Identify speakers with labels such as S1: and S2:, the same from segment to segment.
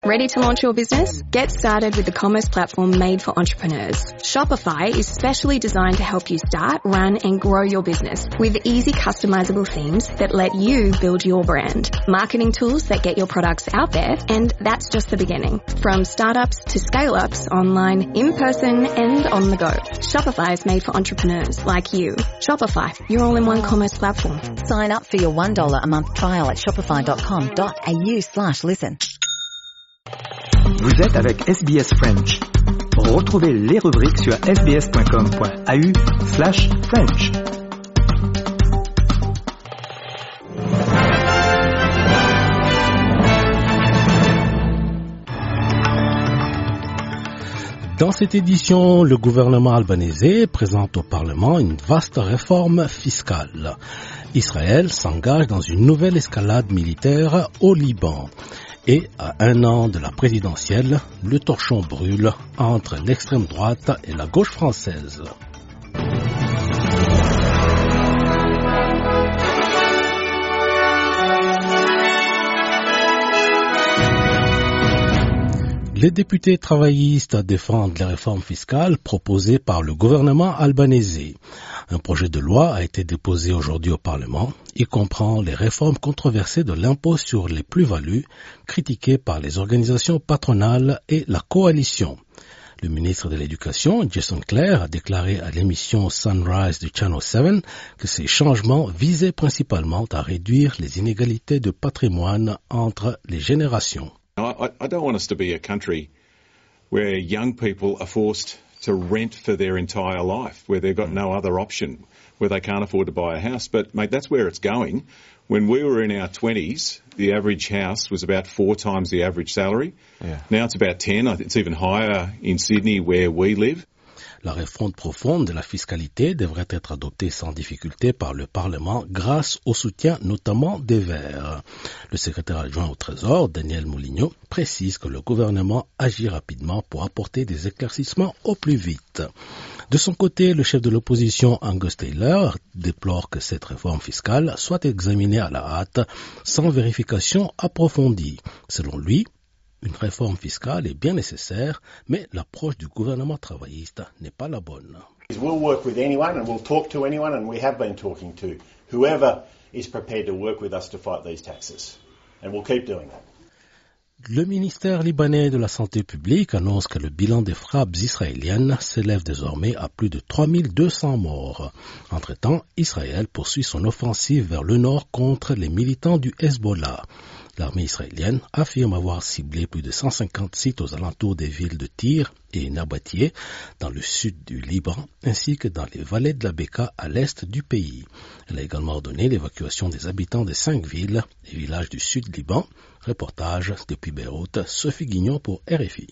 S1: Ready to launch your business? Get started with the commerce platform made for entrepreneurs. Shopify is specially designed to help you start, run, and grow your business with easy customizable themes that let you build your brand. Marketing tools that get your products out there, and that's just the beginning. From startups to scale-ups, online, in person, and on the go. Shopify is made for entrepreneurs like you. Shopify, your all-in-one commerce platform.
S2: Sign up for your $1 a month trial at shopify.com.au/listen.
S3: Vous êtes avec SBS French. Retrouvez les rubriques sur sbs.com.au/French.
S4: Dans cette édition, le gouvernement albanais présente au Parlement une vaste réforme fiscale. Israël s'engage dans une nouvelle escalade militaire au Liban. Et à un an de la présidentielle, le torchon brûle entre l'extrême droite et la gauche française. Les députés travaillistes défendent les réformes fiscales proposées par le gouvernement albanais. Un projet de loi a été déposé aujourd'hui au Parlement. Il comprend les réformes controversées de l'impôt sur les plus-values, critiquées par les organisations patronales et la coalition. Le ministre de l'Éducation, Jason Clare, a déclaré à l'émission Sunrise du Channel 7 que ces changements visaient principalement à réduire les inégalités de patrimoine entre les générations.
S5: I don't want us to be a country where young people are forced to rent for their entire life, where they've got no other option, where they can't afford to buy a house. But, mate, that's where it's going. When we were in our 20s, the average house was about 4 times the average salary. Yeah. Now it's about 10. It's even higher in Sydney where we live.
S4: La réforme profonde de la fiscalité devrait être adoptée sans difficulté par le Parlement grâce au soutien notamment des Verts. Le secrétaire adjoint au Trésor, Daniel Moulinho, précise que le gouvernement agit rapidement pour apporter des éclaircissements au plus vite. De son côté, le chef de l'opposition, Angus Taylor, déplore que cette réforme fiscale soit examinée à la hâte sans vérification approfondie. Selon lui, une réforme fiscale est bien nécessaire, mais l'approche du gouvernement travailliste n'est pas la bonne.
S6: We'll work with anyone and we'll talk to anyone, and we have been talking to whoever is prepared to work with us to fight these taxes. And we'll keep doing that.
S4: Le ministère libanais de la Santé publique annonce que le bilan des frappes israéliennes s'élève désormais à plus de 3200 morts. Entre-temps, Israël poursuit son offensive vers le nord contre les militants du Hezbollah. L'armée israélienne affirme avoir ciblé plus de 150 sites aux alentours des villes de Tyr et Nabatie, dans le sud du Liban, ainsi que dans les vallées de la Beka à l'est du pays. Elle a également ordonné l'évacuation des habitants des 5 villes et villages du sud Liban. Reportage depuis Beyrouth, Sophie Guignon pour RFI.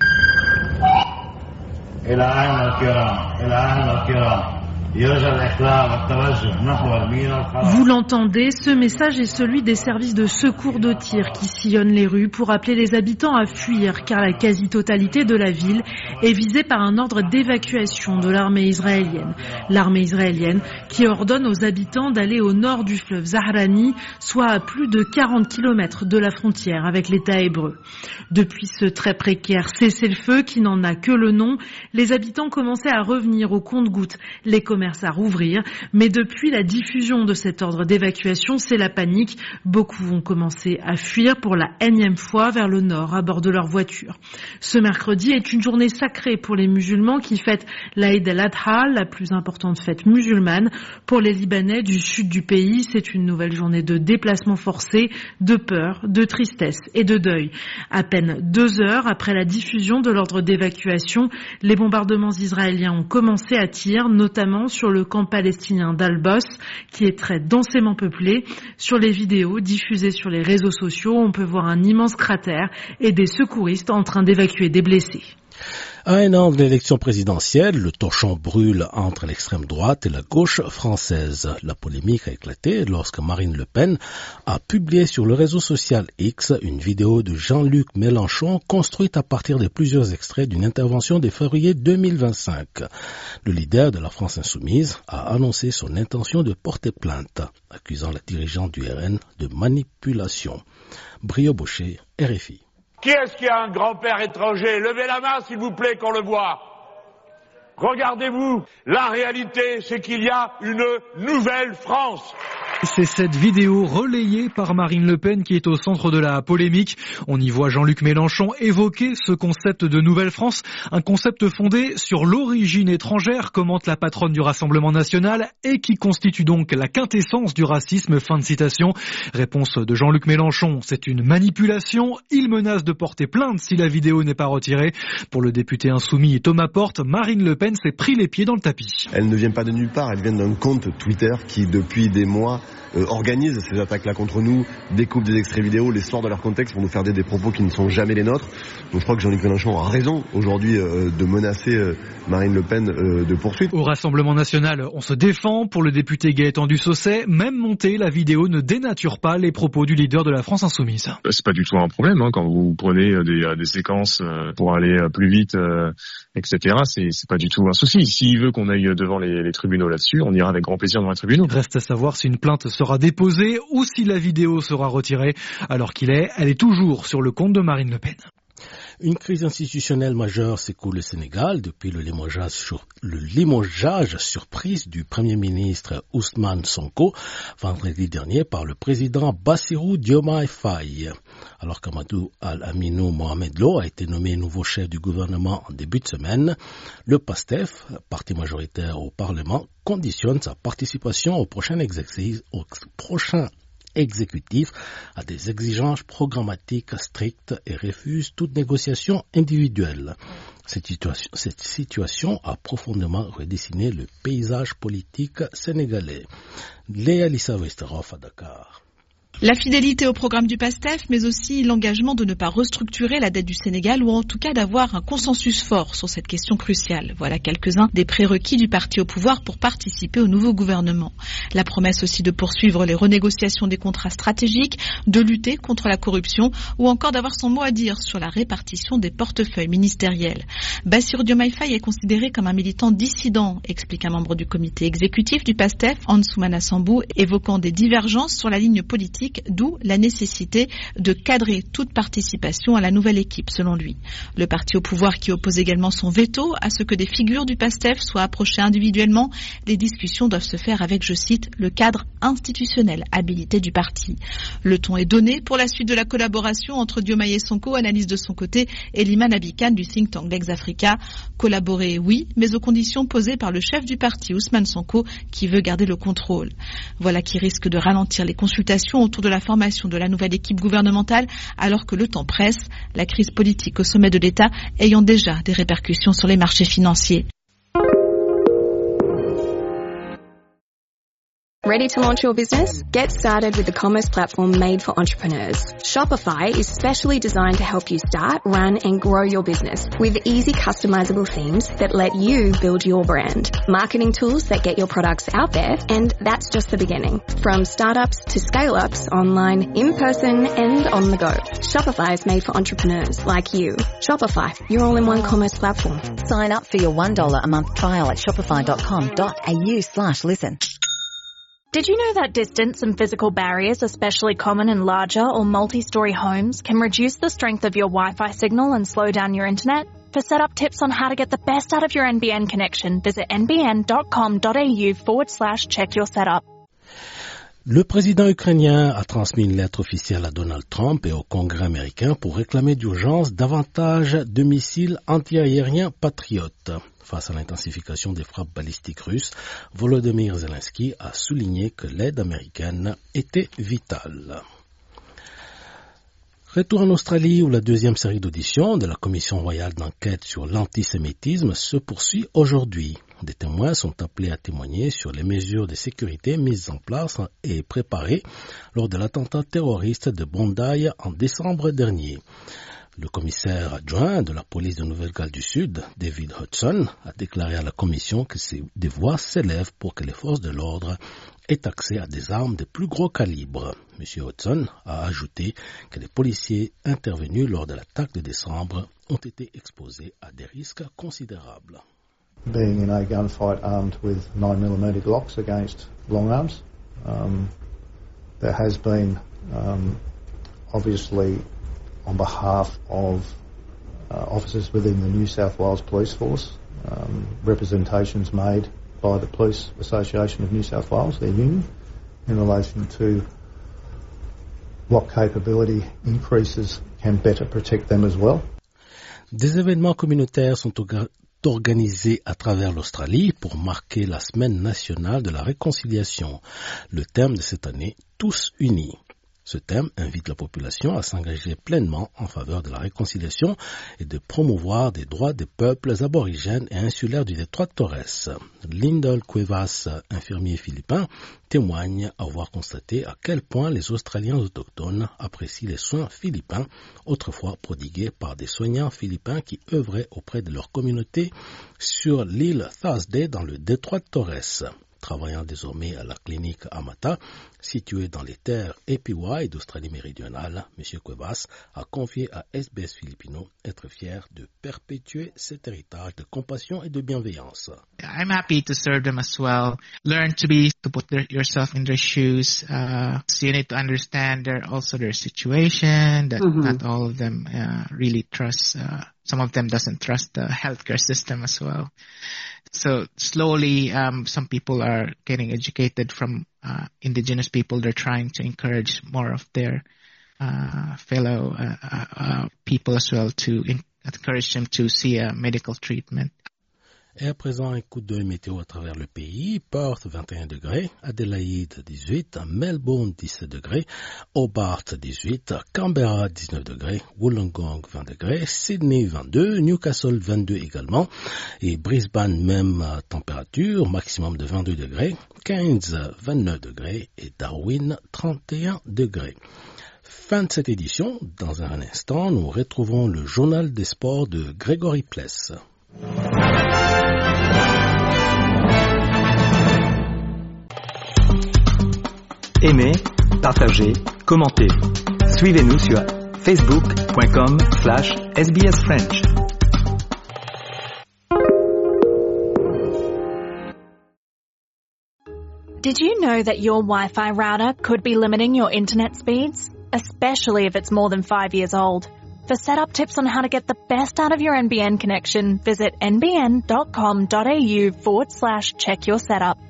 S7: Vous l'entendez, ce message est celui des services de secours de Tyr qui sillonnent les rues pour appeler les habitants à fuir car la quasi-totalité de la ville est visée par un ordre d'évacuation de l'armée israélienne. L'armée israélienne qui ordonne aux habitants d'aller au nord du fleuve Zahrani, soit à plus de 40 km de la frontière avec l'État hébreu. Depuis ce très précaire cessez-le-feu qui n'en a que le nom, les habitants commençaient à revenir au compte-gouttes, les commerces à rouvrir, mais depuis la diffusion de cet ordre d'évacuation, c'est la panique. Beaucoup vont commencer à fuir pour la énième fois vers le nord à bord de leur voiture. Ce mercredi est une journée sacrée pour les musulmans qui fêtent l'Aïd al-Adha, la plus importante fête musulmane. Pour les Libanais du sud du pays, c'est une nouvelle journée de déplacement forcé, de peur, de tristesse et de deuil. À peine 2 heures après la diffusion de l'ordre d'évacuation, les bombardements israéliens ont commencé à Tyr, notamment sur le camp palestinien d'Al-Bos, qui est très densément peuplé. Sur les vidéos diffusées sur les réseaux sociaux, on peut voir un immense cratère et des secouristes en train d'évacuer des blessés.
S4: À un an de l'élection présidentielle, le torchon brûle entre l'extrême droite et la gauche française. La polémique a éclaté lorsque Marine Le Pen a publié sur le réseau social X une vidéo de Jean-Luc Mélenchon construite à partir de plusieurs extraits d'une intervention de février 2025. Le leader de la France Insoumise a annoncé son intention de porter plainte, accusant la dirigeante du RN de manipulation. Brio Boucher, RFI.
S8: Qui est-ce qui a un grand-père étranger? Levez la main, s'il vous plaît, qu'on le voit. Regardez-vous, la réalité, c'est qu'il y a une nouvelle France.
S9: C'est cette vidéo relayée par Marine Le Pen qui est au centre de la polémique. On y voit Jean-Luc Mélenchon évoquer ce concept de Nouvelle France, un concept fondé sur l'origine étrangère, commente la patronne du Rassemblement national, et qui constitue donc la quintessence du racisme. Fin de citation. Réponse de Jean-Luc Mélenchon, c'est une manipulation. Il menace de porter plainte si la vidéo n'est pas retirée. Pour le député insoumis Thomas Porte, Marine Le Pen s'est pris les pieds dans le tapis.
S10: Elle ne vient pas de nulle part, elle vient d'un compte Twitter qui, depuis des mois, organisent ces attaques-là contre nous, découpent des extraits vidéo, les sort de leur contexte pour nous faire des propos qui ne sont jamais les nôtres. Donc je crois que Jean-Luc Mélenchon a raison aujourd'hui de menacer Marine Le Pen de poursuite.
S9: Au Rassemblement national, on se défend. Pour le député Gaëtan Dussosset, même montée, la vidéo ne dénature pas les propos du leader de la France insoumise.
S11: C'est pas du tout un problème quand vous prenez des séquences pour aller plus vite, etc. C'est pas du tout un souci. S'il veut qu'on aille devant les tribunaux là-dessus, on ira avec grand plaisir devant les tribunaux.
S9: Reste à savoir si une plainte sera déposée ou si la vidéo sera retirée. Alors elle est toujours sur le compte de Marine Le Pen.
S4: Une crise institutionnelle majeure secoue le Sénégal depuis le limogeage surprise du Premier ministre Ousmane Sonko vendredi dernier par le président Bassirou Diomaye Faye. Alors qu'Amadou Al-Aminou Mohamed Lo a été nommé nouveau chef du gouvernement en début de semaine, le PASTEF, parti majoritaire au Parlement, conditionne sa participation au prochain exécutif à des exigences programmatiques strictes et refuse toute négociation individuelle. Cette situation a profondément redessiné le paysage politique sénégalais. Léa Lissa Westerhoff à Dakar.
S12: La fidélité au programme du PASTEF, mais aussi l'engagement de ne pas restructurer la dette du Sénégal ou en tout cas d'avoir un consensus fort sur cette question cruciale. Voilà quelques-uns des prérequis du parti au pouvoir pour participer au nouveau gouvernement. La promesse aussi de poursuivre les renégociations des contrats stratégiques, de lutter contre la corruption ou encore d'avoir son mot à dire sur la répartition des portefeuilles ministériels. Bassirou Diomaye Faye est considéré comme un militant dissident, explique un membre du comité exécutif du PASTEF, Ansoumana Sambou, évoquant des divergences sur la ligne politique, d'où la nécessité de cadrer toute participation à la nouvelle équipe, selon lui. Le parti au pouvoir qui oppose également son veto à ce que des figures du PASTEF soient approchées individuellement. Les discussions doivent se faire avec, je cite, le cadre institutionnel habilité du parti. Le ton est donné pour la suite de la collaboration entre Diomaye et Sonko, analyse de son côté Eliman Abikan du think tank Lex Africa. Collaborer, oui, mais aux conditions posées par le chef du parti, Ousmane Sonko, qui veut garder le contrôle. Voilà qui risque de ralentir les consultations autour de la formation de la nouvelle équipe gouvernementale alors que le temps presse, la crise politique au sommet de l'État ayant déjà des répercussions sur les marchés financiers.
S1: Ready to launch your business? Get started with the commerce platform made for entrepreneurs. Shopify is specially designed to help you start, run, and grow your business with easy customizable themes that let you build your brand. Marketing tools that get your products out there, and that's just the beginning. From startups to scale-ups, online, in person, and on the go. Shopify is made for entrepreneurs like you. Shopify, your all-in-one commerce platform.
S2: Sign up for your $1 a month trial at shopify.com.au/listen.
S13: Did you know that distance and physical barriers, especially common in larger or multi-story homes, can reduce the strength of your Wi-Fi signal and slow down your internet? For setup tips on how to get the best out of your NBN connection, visit nbn.com.au/check your setup.
S4: Le président ukrainien a transmis une lettre officielle à Donald Trump et au Congrès américain pour réclamer d'urgence davantage de missiles antiaériens patriotes. Face à l'intensification des frappes balistiques russes, Volodymyr Zelensky a souligné que l'aide américaine était vitale. Retour en Australie où la deuxième série d'auditions de la Commission royale d'enquête sur l'antisémitisme se poursuit aujourd'hui. Des témoins sont appelés à témoigner sur les mesures de sécurité mises en place et préparées lors de l'attentat terroriste de Bondi en décembre dernier. Le commissaire adjoint de la police de Nouvelle-Galles du Sud, David Hudson, a déclaré à la commission que des voix s'élèvent pour que les forces de l'ordre aient accès à des armes de plus gros calibre. M. Hudson a ajouté que les policiers intervenus lors de l'attaque de décembre ont été exposés à des risques considérables.
S14: Being in a gunfight armed with 9mm Glocks against long arms, there has been obviously on behalf of officers within the New South Wales Police Force, representations made by the Police Association of New South Wales, their union, in relation to what capability increases can better protect them as well.
S4: Des événements communautaires sont organisés à travers l'Australie pour marquer la semaine nationale de la réconciliation. Le thème de cette année, Tous unis. Ce thème invite la population à s'engager pleinement en faveur de la réconciliation et de promouvoir des droits des peuples aborigènes et insulaires du détroit de Torres. Lyndall Cuevas, infirmier philippin, témoigne avoir constaté à quel point les Australiens autochtones apprécient les soins philippins, autrefois prodigués par des soignants philippins qui œuvraient auprès de leur communauté sur l'île Thursday dans le détroit de Torres. Travaillant désormais à la clinique Amata, située dans les terres APY d'Australie méridionale, M. Cuevas a confié à SBS Filipino être fier de perpétuer cet héritage de compassion et de bienveillance.
S15: I'm happy to serve them as well. Learn to put yourself in their shoes. So you need to understand their situation, that not all of them really trust. Some of them doesn't trust the healthcare system as well. So slowly, some people are getting educated from indigenous people. They're trying to encourage more of their fellow people as well, to encourage them to see a medical treatment.
S4: Et à présent, un coup d'œil météo à travers le pays. Perth, 21 degrés. Adélaïde, 18. Melbourne, 17 degrés. Hobart, 18. Canberra, 19 degrés. Wollongong, 20 degrés. Sydney, 22. Newcastle, 22 également. Et Brisbane, même température, maximum de 22 degrés. Cairns, 29 degrés. Et Darwin, 31 degrés. Fin de cette édition. Dans un instant, nous retrouverons le journal des sports de Grégory Pless.
S3: Aimez, partagez, commentez. Suivez-nous sur facebook.com/SBS French.
S13: Did you know that your Wi-Fi router could be limiting your internet speeds? Especially if it's more than 5 years old. For setup tips on how to get the best out of your NBN connection, visit nbn.com.au/check your setup.